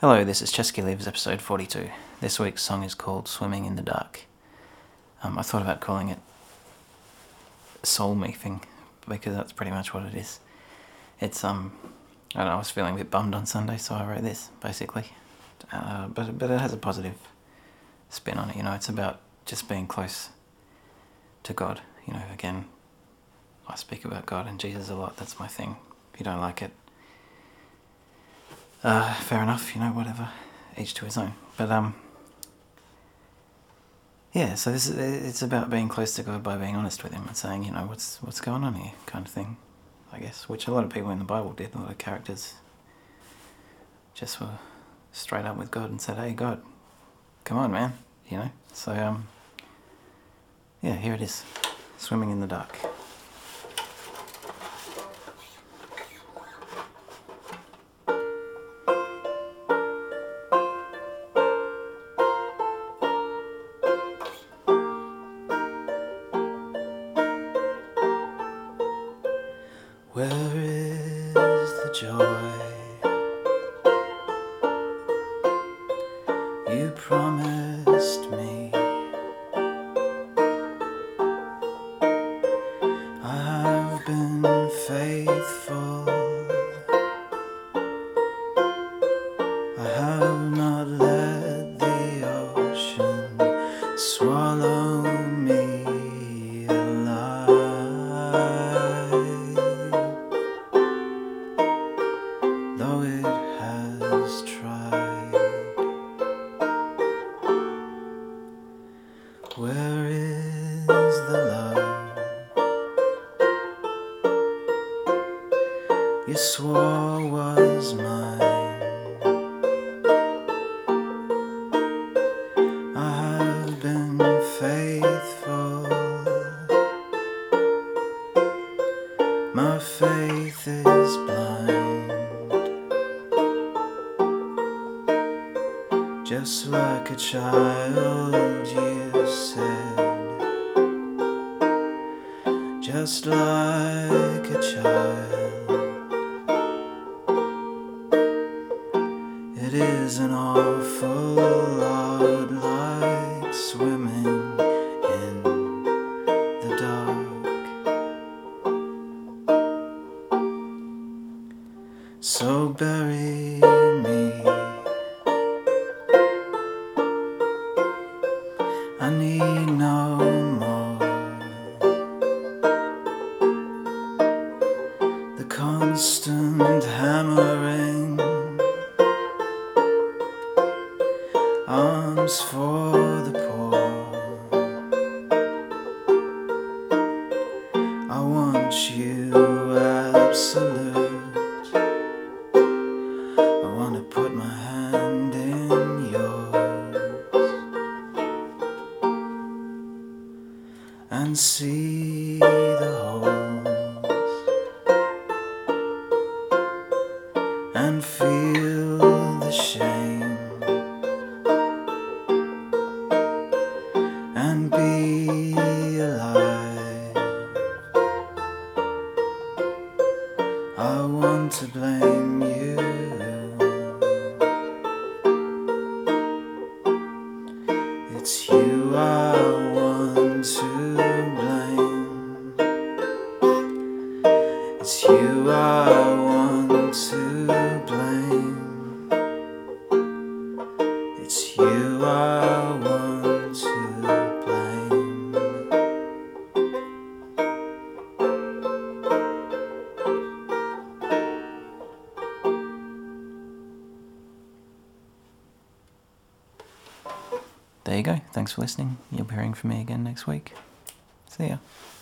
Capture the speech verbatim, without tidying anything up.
Hello, this is Chesky Lives, episode forty-two. This week's song is called Swimming in the Dark. Um, I thought about calling it Soul Me Thing, because that's pretty much what it is. It's, um, I don't know, I was feeling a bit bummed on Sunday, so I wrote this, basically. Uh, but, but it has a positive spin on it, you know, it's about just being close to God. You know, again, I speak about God and Jesus a lot, that's my thing. If you don't like it, Uh, fair enough, you know, whatever, each to his own. But, um, yeah, so this is, it's about being close to God by being honest with him and saying, you know, what's what's going on here, kind of thing, I guess, which a lot of people in the Bible did. A lot of characters just were straight up with God and said, hey, God, come on, man, you know. So, um, yeah, here it is, Swimming in the Dark. Where is the joy you promised me? I've been faithful, I have not let the ocean swallow me alive, though it has tried. Where is the love you swore was mine? I have been faithful, my faith is blind, just like a child you said, just like a child. It is an awful lot like swimming in the dark. So bury me, I need no more. The constant hammering, arms for the poor. I want you absolute, I want to put my hand in yours and see the holes and feel the shame and be alive. I want to blame you, it's you I want to blame, it's you I want to blame, it's you I want to blame. There you go. Thanks for listening. You'll be hearing from me again next week. See ya.